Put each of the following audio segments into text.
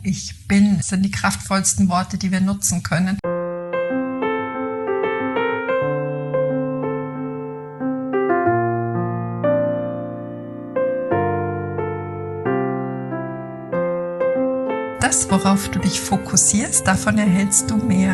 Ich bin sind die kraftvollsten Worte, die wir nutzen können. Das, worauf du dich fokussierst, davon erhältst du mehr.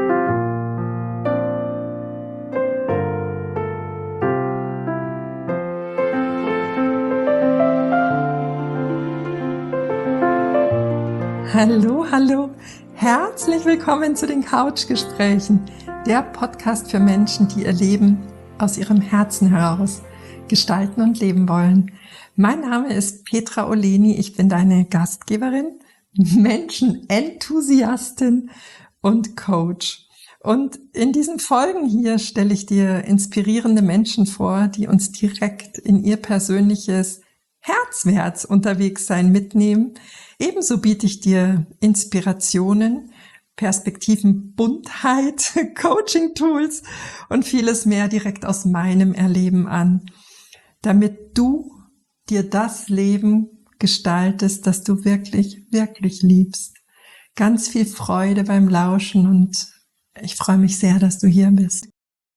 Hallo, herzlich willkommen zu den Couchgesprächen, der Podcast für Menschen, die ihr Leben aus ihrem Herzen heraus gestalten und leben wollen. Mein Name ist Petra Oleni, ich bin deine Gastgeberin, Menschenenthusiastin und Coach. Und in diesen Folgen hier stelle ich dir inspirierende Menschen vor, die uns direkt in ihr persönliches Herzwärts unterwegs sein mitnehmen. Ebenso biete ich dir Inspirationen, Perspektiven, Buntheit, Coaching-Tools und vieles mehr direkt aus meinem Erleben an, damit du dir das Leben gestaltest, das du wirklich, wirklich liebst. Ganz viel Freude beim Lauschen und ich freue mich sehr, dass du hier bist.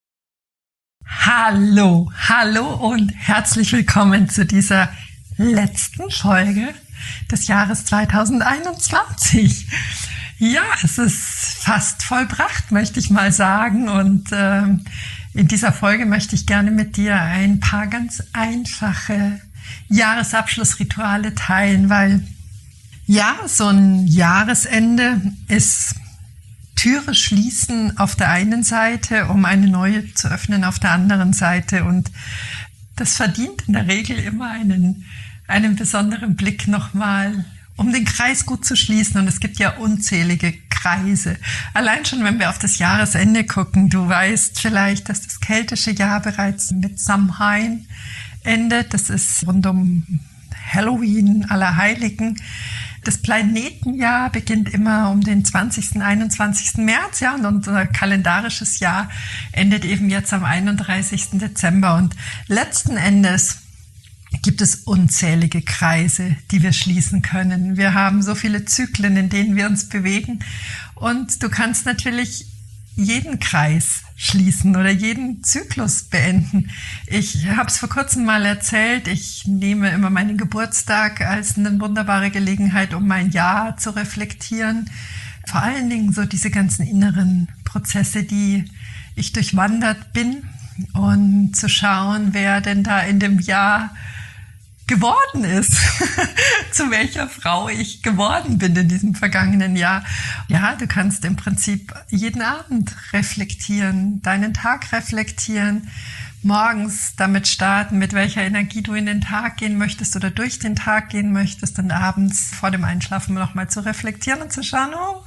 Hallo und herzlich willkommen zu dieser letzten Folge des Jahres 2021. Ja, es ist fast vollbracht, möchte ich mal sagen. Und in dieser Folge möchte ich gerne mit dir ein paar ganz einfache Jahresabschlussrituale teilen, weil ja, so ein Jahresende ist Türe schließen auf der einen Seite, um eine neue zu öffnen auf der anderen Seite. Und das verdient in der Regel immer einen besonderen Blick nochmal, um den Kreis gut zu schließen. Und es gibt ja unzählige Kreise. Allein schon, wenn wir auf das Jahresende gucken, du weißt vielleicht, dass das keltische Jahr bereits mit Samhain endet. Das ist rund um Halloween, Allerheiligen. Das Planetenjahr beginnt immer um den 20., 21. März, ja, und unser kalendarisches Jahr endet eben jetzt am 31. Dezember. Und letzten Endes gibt es unzählige Kreise, die wir schließen können. Wir haben so viele Zyklen, in denen wir uns bewegen. Und du kannst natürlich jeden Kreis schließen oder jeden Zyklus beenden. Ich habe es vor kurzem mal erzählt, ich nehme immer meinen Geburtstag als eine wunderbare Gelegenheit, um mein Jahr zu reflektieren. Vor allen Dingen so diese ganzen inneren Prozesse, die ich durchwandert bin und zu schauen, wer denn da in dem Jahr geworden ist, zu welcher Frau ich geworden bin in diesem vergangenen Jahr. Ja, du kannst im Prinzip jeden Abend reflektieren, deinen Tag reflektieren, morgens damit starten, mit welcher Energie du in den Tag gehen möchtest oder durch den Tag gehen möchtest und abends vor dem Einschlafen nochmal zu reflektieren und zu schauen,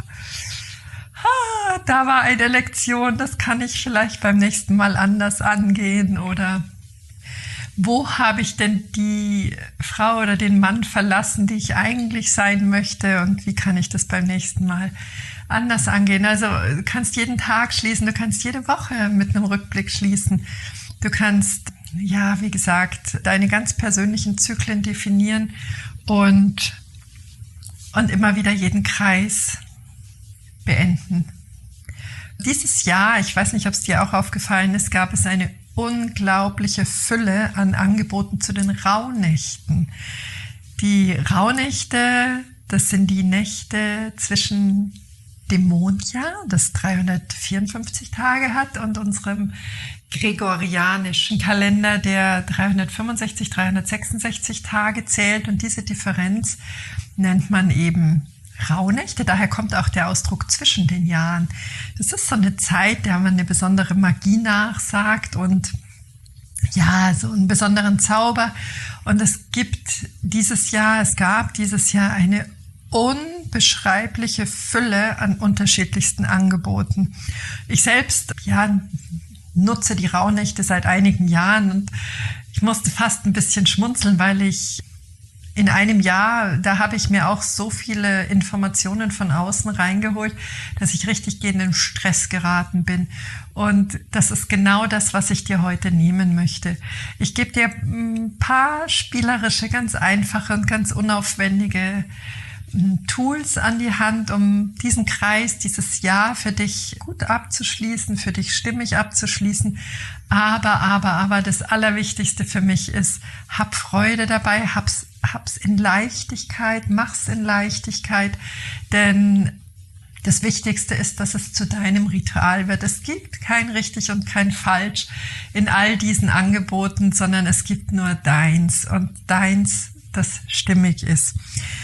da war eine Lektion, das kann ich vielleicht beim nächsten Mal anders angehen oder wo habe ich denn die Frau oder den Mann verlassen, die ich eigentlich sein möchte und wie kann ich das beim nächsten Mal anders angehen? Also du kannst jeden Tag schließen, du kannst jede Woche mit einem Rückblick schließen. Du kannst, ja, wie gesagt, deine ganz persönlichen Zyklen definieren und immer wieder jeden Kreis beenden. Dieses Jahr, ich weiß nicht, ob es dir auch aufgefallen ist, gab es eine unglaubliche Fülle an Angeboten zu den Rauhnächten. Die Rauhnächte, das sind die Nächte zwischen dem Mondjahr, das 354 Tage hat, und unserem gregorianischen Kalender, der 365, 366 Tage zählt. Und diese Differenz nennt man eben Rauhnächte, daher kommt auch der Ausdruck zwischen den Jahren. Das ist so eine Zeit, der man eine besondere Magie nachsagt und ja, so einen besonderen Zauber. Und es gab dieses Jahr eine unbeschreibliche Fülle an unterschiedlichsten Angeboten. Ich selbst, nutze die Rauhnächte seit einigen Jahren und ich musste fast ein bisschen schmunzeln, weil ich in einem Jahr, da habe ich mir auch so viele Informationen von außen reingeholt, dass ich richtig in den Stress geraten bin. Und das ist genau das, was ich dir heute nehmen möchte. Ich gebe dir ein paar spielerische, ganz einfache und ganz unaufwendige Tools an die Hand, um diesen Kreis, dieses Jahr für dich gut abzuschließen, für dich stimmig abzuschließen. Aber das Allerwichtigste für mich ist, hab Freude dabei, hab's in Leichtigkeit, mach's in Leichtigkeit, denn das Wichtigste ist, dass es zu deinem Ritual wird. Es gibt kein richtig und kein falsch in all diesen Angeboten, sondern es gibt nur deins und deins, das stimmig ist.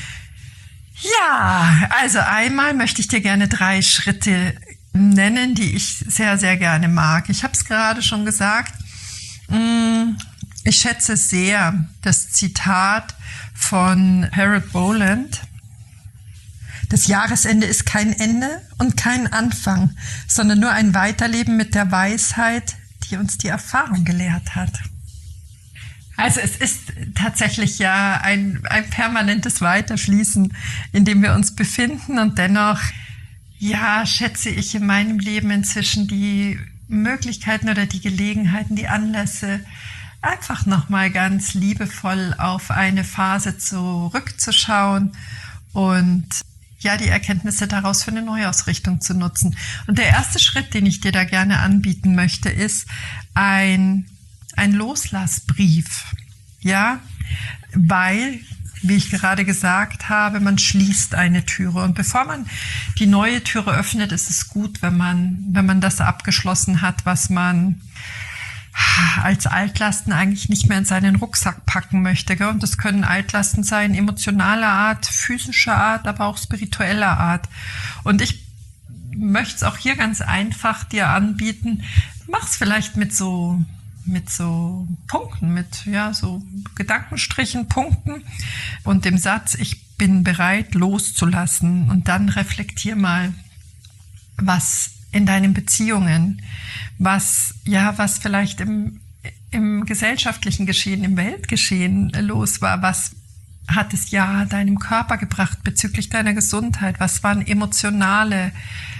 Ja, also einmal möchte ich dir gerne 3 Schritte nennen, die ich sehr, sehr gerne mag. Ich habe es gerade schon gesagt, ich schätze sehr das Zitat von Harold Boland. Das Jahresende ist kein Ende und kein Anfang, sondern nur ein Weiterleben mit der Weisheit, die uns die Erfahrung gelehrt hat. Also es ist tatsächlich ja ein permanentes Weiterfließen, in dem wir uns befinden, und dennoch, ja, schätze ich in meinem Leben inzwischen die Möglichkeiten oder die Gelegenheiten, die Anlässe, einfach nochmal ganz liebevoll auf eine Phase zurückzuschauen und ja, die Erkenntnisse daraus für eine Neuausrichtung zu nutzen. Und der erste Schritt, den ich dir da gerne anbieten möchte, ist ein Loslassbrief. Ja, weil, wie ich gerade gesagt habe, man schließt eine Türe. Und bevor man die neue Türe öffnet, ist es gut, wenn man das abgeschlossen hat, was man als Altlasten eigentlich nicht mehr in seinen Rucksack packen möchte. Gell? Und das können Altlasten sein, emotionaler Art, physischer Art, aber auch spiritueller Art. Und ich möchte es auch hier ganz einfach dir anbieten. Mach's vielleicht mit so Punkten, mit so Gedankenstrichen, Punkten und dem Satz, ich bin bereit loszulassen. Und dann reflektier mal, was in deinen Beziehungen, was vielleicht im gesellschaftlichen Geschehen, im Weltgeschehen los war, was hat es deinem Körper gebracht bezüglich deiner Gesundheit, was waren emotionale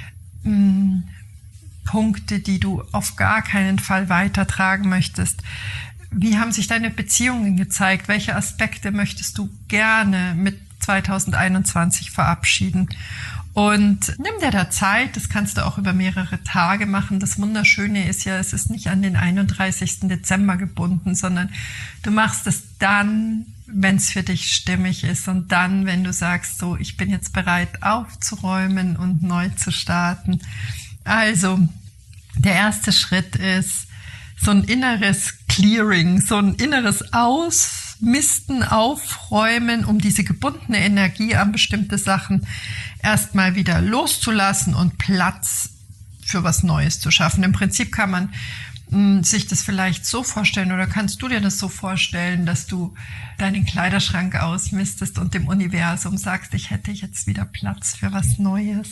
Punkte, die du auf gar keinen Fall weitertragen möchtest. Wie haben sich deine Beziehungen gezeigt? Welche Aspekte möchtest du gerne mit 2021 verabschieden? Und nimm dir da Zeit, das kannst du auch über mehrere Tage machen. Das Wunderschöne ist ja, es ist nicht an den 31. Dezember gebunden, sondern du machst es dann, wenn es für dich stimmig ist, und dann, wenn du sagst, so, ich bin jetzt bereit aufzuräumen und neu zu starten. Also, der erste Schritt ist so ein inneres Clearing, so ein inneres Ausmisten, Aufräumen, um diese gebundene Energie an bestimmte Sachen erstmal wieder loszulassen und Platz für was Neues zu schaffen. Im Prinzip kann man sich das vielleicht so vorstellen, oder kannst du dir das so vorstellen, dass du deinen Kleiderschrank ausmistest und dem Universum sagst, ich hätte jetzt wieder Platz für was Neues.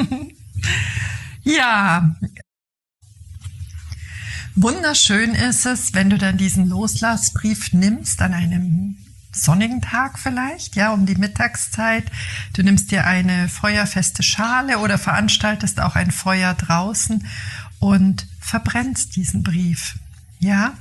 Ja, wunderschön ist es, wenn du dann diesen Loslassbrief nimmst an einem sonnigen Tag vielleicht, um die Mittagszeit. Du nimmst dir eine feuerfeste Schale oder veranstaltest auch ein Feuer draußen und verbrennst diesen Brief. Ja?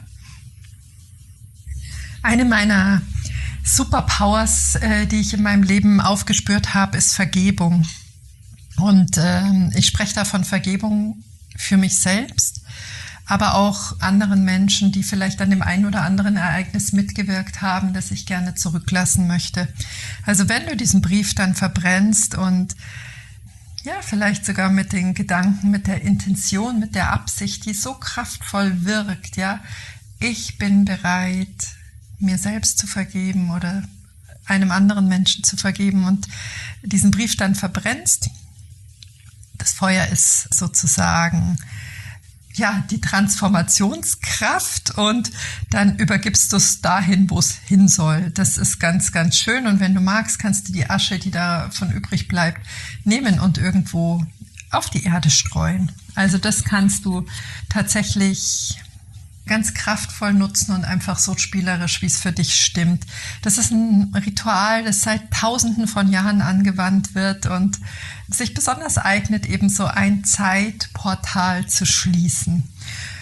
Eine meiner Superpowers, die ich in meinem Leben aufgespürt habe, ist Vergebung. Und ich spreche da von Vergebung für mich selbst, aber auch anderen Menschen, die vielleicht an dem einen oder anderen Ereignis mitgewirkt haben, das ich gerne zurücklassen möchte. Also wenn du diesen Brief dann verbrennst und vielleicht sogar mit den Gedanken, mit der Intention, mit der Absicht, die so kraftvoll wirkt, ich bin bereit, mir selbst zu vergeben oder einem anderen Menschen zu vergeben, und diesen Brief dann verbrennst. Das Feuer ist sozusagen die Transformationskraft, und dann übergibst du es dahin, wo es hin soll. Das ist ganz, ganz schön, und wenn du magst, kannst du die Asche, die davon übrig bleibt, nehmen und irgendwo auf die Erde streuen. Also das kannst du tatsächlich ganz kraftvoll nutzen und einfach so spielerisch, wie es für dich stimmt. Das ist ein Ritual, das seit Tausenden von Jahren angewandt wird und sich besonders eignet, eben so ein Zeitportal zu schließen.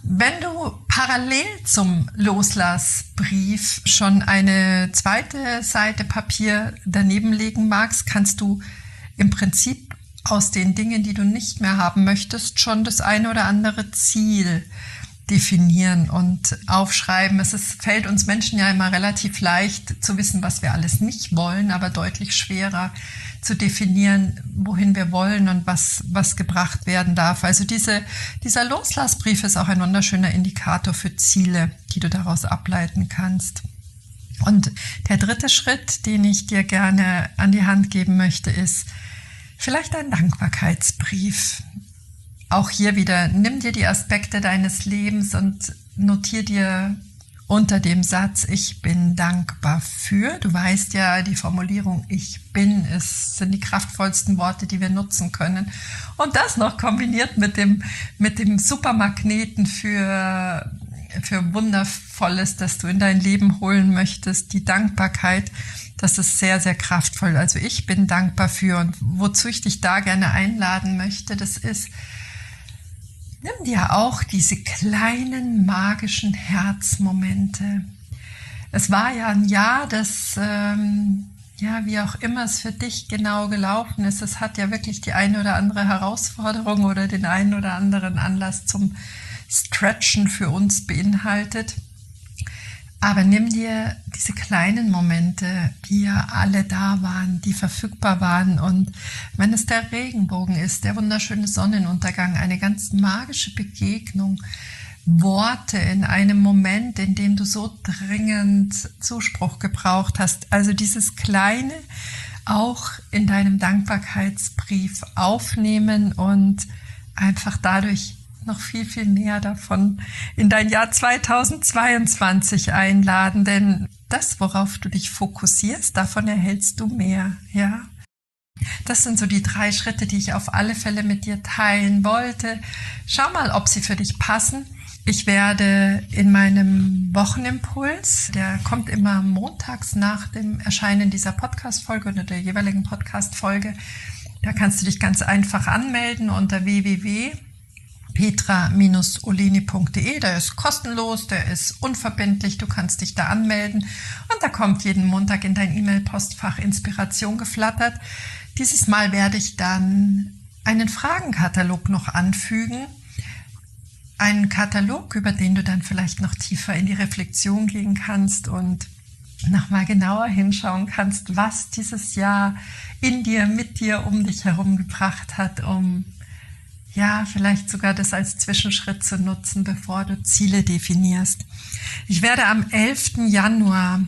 Wenn du parallel zum Loslassbrief schon eine zweite Seite Papier daneben legen magst, kannst du im Prinzip aus den Dingen, die du nicht mehr haben möchtest, schon das eine oder andere Ziel definieren und aufschreiben. Fällt uns Menschen ja immer relativ leicht zu wissen, was wir alles nicht wollen, aber deutlich schwerer zu definieren, wohin wir wollen und was gebracht werden darf. Also dieser Loslassbrief ist auch ein wunderschöner Indikator für Ziele, die du daraus ableiten kannst. Und der dritte Schritt, den ich dir gerne an die Hand geben möchte, ist vielleicht ein Dankbarkeitsbrief. Auch hier wieder, nimm dir die Aspekte deines Lebens und notier dir unter dem Satz, ich bin dankbar für. Du weißt ja, die Formulierung ich bin sind die kraftvollsten Worte, die wir nutzen können. Und das noch kombiniert mit dem Supermagneten für Wundervolles, das du in dein Leben holen möchtest, die Dankbarkeit. Das ist sehr, sehr kraftvoll. Also ich bin dankbar für. Und wozu ich dich da gerne einladen möchte, das ist, nimm dir auch diese kleinen magischen Herzmomente. Es war ja ein Jahr, das, wie auch immer es für dich genau gelaufen ist, es hat ja wirklich die eine oder andere Herausforderung oder den einen oder anderen Anlass zum Stretchen für uns beinhaltet. Aber nimm dir diese kleinen Momente, die ja alle da waren, die verfügbar waren. Und wenn es der Regenbogen ist, der wunderschöne Sonnenuntergang, eine ganz magische Begegnung, Worte in einem Moment, in dem du so dringend Zuspruch gebraucht hast. Also dieses Kleine auch in deinem Dankbarkeitsbrief aufnehmen und einfach dadurch noch viel, viel mehr davon in dein Jahr 2022 einladen, denn das, worauf du dich fokussierst, davon erhältst du mehr, ja. Das sind so die 3 Schritte, die ich auf alle Fälle mit dir teilen wollte. Schau mal, ob sie für dich passen. Ich werde in meinem Wochenimpuls, der kommt immer montags nach dem Erscheinen dieser Podcast-Folge oder der jeweiligen Podcast-Folge, da kannst du dich ganz einfach anmelden unter www.petra-oleni.de. Der ist kostenlos, der ist unverbindlich, du kannst dich da anmelden und da kommt jeden Montag in dein E-Mail-Postfach Inspiration geflattert. Dieses Mal werde ich dann einen Fragenkatalog noch anfügen, einen Katalog, über den du dann vielleicht noch tiefer in die Reflexion gehen kannst und nochmal genauer hinschauen kannst, was dieses Jahr in dir, mit dir, um dich herum gebracht hat, um vielleicht sogar das als Zwischenschritt zu nutzen, bevor du Ziele definierst. Ich werde am 11. Januar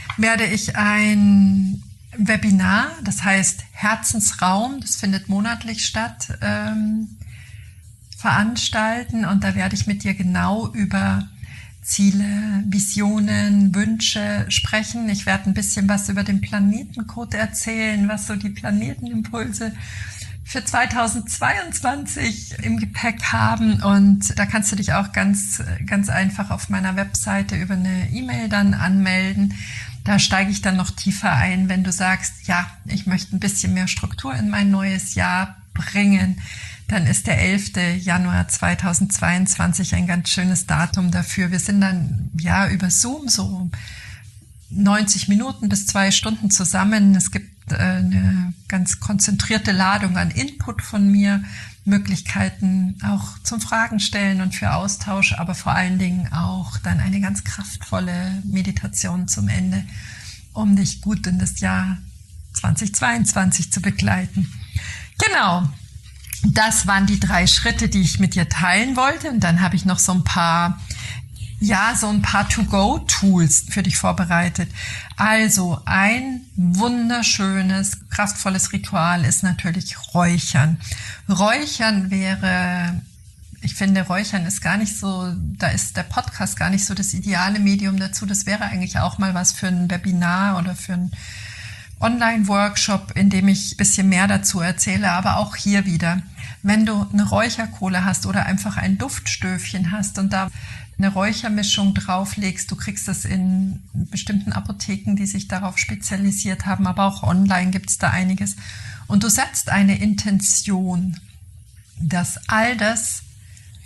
ein Webinar, das heißt Herzensraum, das findet monatlich statt, veranstalten und da werde ich mit dir genau über Ziele, Visionen, Wünsche sprechen. Ich werde ein bisschen was über den Planetencode erzählen, was so die Planetenimpulse für 2022 im Gepäck haben und da kannst du dich auch ganz, ganz einfach auf meiner Webseite über eine E-Mail dann anmelden. Da steige ich dann noch tiefer ein, wenn du sagst, ja, ich möchte ein bisschen mehr Struktur in mein neues Jahr bringen, dann ist der 11. Januar 2022 ein ganz schönes Datum dafür. Wir sind dann über Zoom so 90 Minuten bis 2 Stunden zusammen. Es gibt eine ganz konzentrierte Ladung an Input von mir, Möglichkeiten auch zum Fragen stellen und für Austausch, aber vor allen Dingen auch dann eine ganz kraftvolle Meditation zum Ende, um dich gut in das Jahr 2022 zu begleiten. Genau, das waren die 3 Schritte, die ich mit dir teilen wollte und dann habe ich noch so ein paar To-Go-Tools für dich vorbereitet. Also ein wunderschönes, kraftvolles Ritual ist natürlich Räuchern. Ich finde, Räuchern ist gar nicht so, da ist der Podcast gar nicht so das ideale Medium dazu. Das wäre eigentlich auch mal was für ein Webinar oder für ein Online-Workshop, in dem ich ein bisschen mehr dazu erzähle, aber auch hier wieder, wenn du eine Räucherkohle hast oder einfach ein Duftstöfchen hast und da eine Räuchermischung drauflegst, du kriegst das in bestimmten Apotheken, die sich darauf spezialisiert haben, aber auch online gibt es da einiges und du setzt eine Intention, dass all das,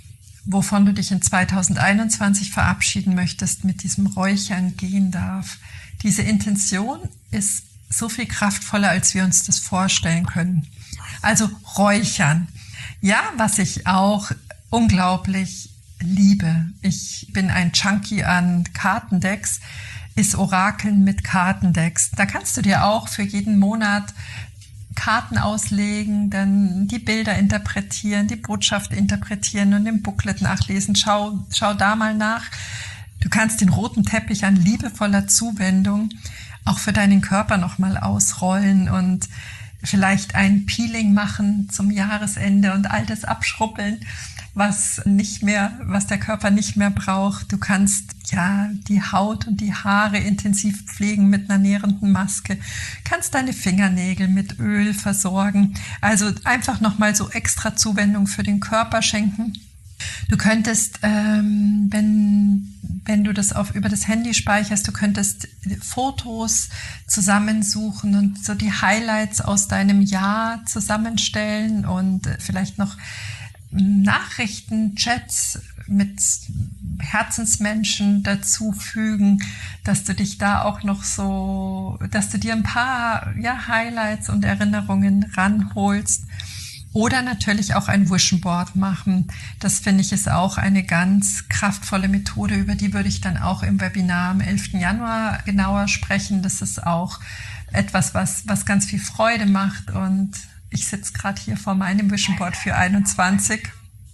wovon du dich in 2021 verabschieden möchtest, mit diesem Räuchern gehen darf. Diese Intention ist so viel kraftvoller, als wir uns das vorstellen können. Also Räuchern. Ja, was ich auch unglaublich liebe. Ich bin ein Junkie an Kartendecks, ist Orakeln mit Kartendecks. Da kannst du dir auch für jeden Monat Karten auslegen, dann die Bilder interpretieren, die Botschaft interpretieren und im Booklet nachlesen. Schau da mal nach. Du kannst den roten Teppich an liebevoller Zuwendung auch für deinen Körper nochmal ausrollen und vielleicht ein Peeling machen zum Jahresende und all das abschrubbeln, was der Körper nicht mehr braucht. Du kannst ja die Haut und die Haare intensiv pflegen mit einer nährenden Maske, kannst deine Fingernägel mit Öl versorgen. Also einfach nochmal so extra Zuwendung für den Körper schenken. Du könntest, wenn du das über das Handy speicherst, du könntest Fotos zusammensuchen und so die Highlights aus deinem Jahr zusammenstellen und vielleicht noch Nachrichten, Chats mit Herzensmenschen dazu fügen, dass du dich da auch noch dass du dir ein paar Highlights und Erinnerungen ranholst. Oder natürlich auch ein Vision Board machen. Das finde ich ist auch eine ganz kraftvolle Methode, über die würde ich dann auch im Webinar am 11. Januar genauer sprechen. Das ist auch etwas, was ganz viel Freude macht. Und ich sitze gerade hier vor meinem Vision Board für 21.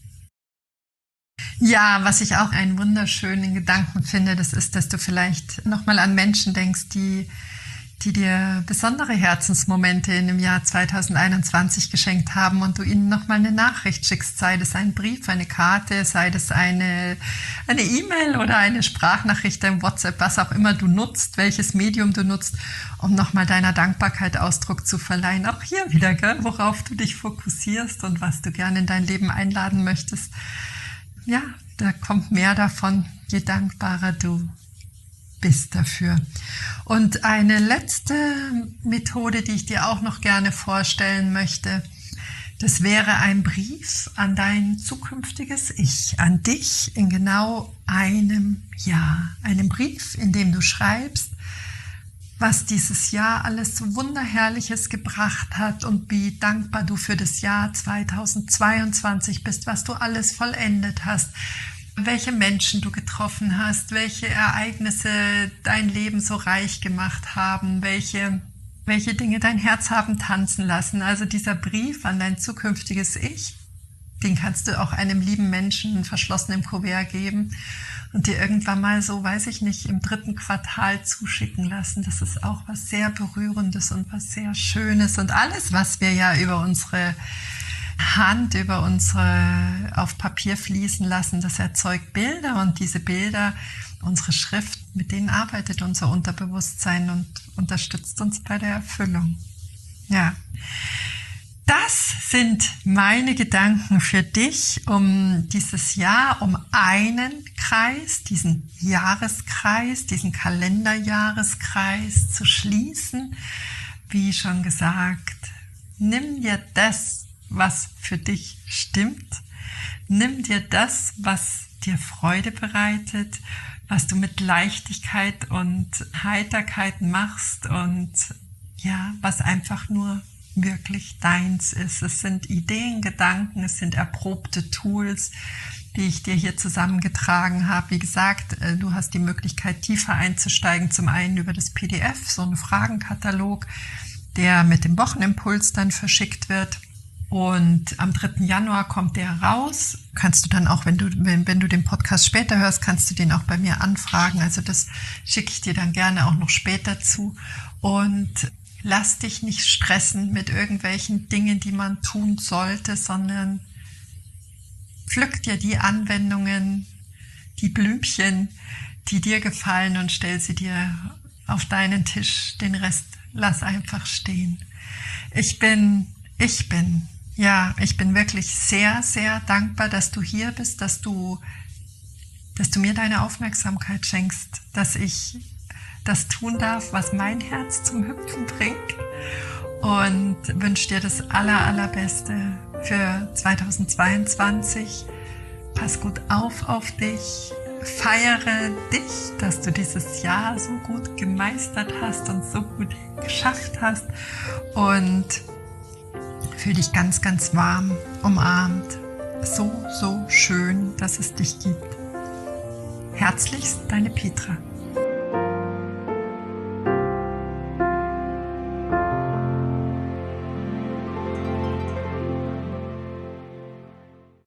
Ja, was ich auch einen wunderschönen Gedanken finde, das ist, dass du vielleicht nochmal an Menschen denkst, die dir besondere Herzensmomente in dem Jahr 2021 geschenkt haben und du ihnen nochmal eine Nachricht schickst, sei das ein Brief, eine Karte, sei das eine E-Mail oder eine Sprachnachricht im WhatsApp, was auch immer du nutzt, welches Medium du nutzt, um nochmal deiner Dankbarkeit Ausdruck zu verleihen. Auch hier wieder, gell, worauf du dich fokussierst und was du gerne in dein Leben einladen möchtest. Ja, da kommt mehr davon, je dankbarer du bist dafür. Und eine letzte Methode, die ich dir auch noch gerne vorstellen möchte, das wäre ein Brief an dein zukünftiges Ich, an dich in genau einem Jahr. Einen Brief, in dem du schreibst, was dieses Jahr alles so Wunderherrliches gebracht hat und wie dankbar du für das Jahr 2022 bist, was du alles vollendet hast, welche Menschen du getroffen hast, welche Ereignisse dein Leben so reich gemacht haben, welche Dinge dein Herz haben tanzen lassen. Also dieser Brief an dein zukünftiges Ich, den kannst du auch einem lieben Menschen verschlossen im Kuvert geben und dir irgendwann mal so, weiß ich nicht, im 3. Quartal zuschicken lassen. Das ist auch was sehr Berührendes und was sehr Schönes. Und alles, was wir ja über unsere Hand, über unsere auf Papier fließen lassen, das erzeugt Bilder und diese Bilder, unsere Schrift, mit denen arbeitet unser Unterbewusstsein und unterstützt uns bei der Erfüllung. Ja, das sind meine Gedanken für dich, um dieses Jahr, um einen Kreis, diesen Jahreskreis, diesen Kalenderjahreskreis zu schließen. Wie schon gesagt, nimm dir das, was für dich stimmt. Nimm dir das, was dir Freude bereitet, was du mit Leichtigkeit und Heiterkeit machst und ja, was einfach nur wirklich deins ist. Es sind Ideen, Gedanken, es sind erprobte Tools, die ich dir hier zusammengetragen habe. Wie gesagt, du hast die Möglichkeit, tiefer einzusteigen. Zum einen über das PDF, so einen Fragenkatalog, der mit dem Wochenimpuls dann verschickt wird. Und am 3. Januar kommt der raus. Kannst du dann auch, wenn du den Podcast später hörst, kannst du den auch bei mir anfragen. Also das schicke ich dir dann gerne auch noch später zu. Und lass dich nicht stressen mit irgendwelchen Dingen, die man tun sollte, sondern pflück dir die Anwendungen, die Blümchen, die dir gefallen und stell sie dir auf deinen Tisch. Den Rest lass einfach stehen. Ich bin wirklich sehr, sehr dankbar, dass du hier bist, dass du mir deine Aufmerksamkeit schenkst, dass ich das tun darf, was mein Herz zum Hüpfen bringt und wünsche dir das Allerbeste für 2022. Pass gut auf dich. Feiere dich, dass du dieses Jahr so gut gemeistert hast und so gut geschafft hast. Und fühl dich ganz, ganz warm, umarmt. So schön, dass es dich gibt. Herzlichst, deine Petra.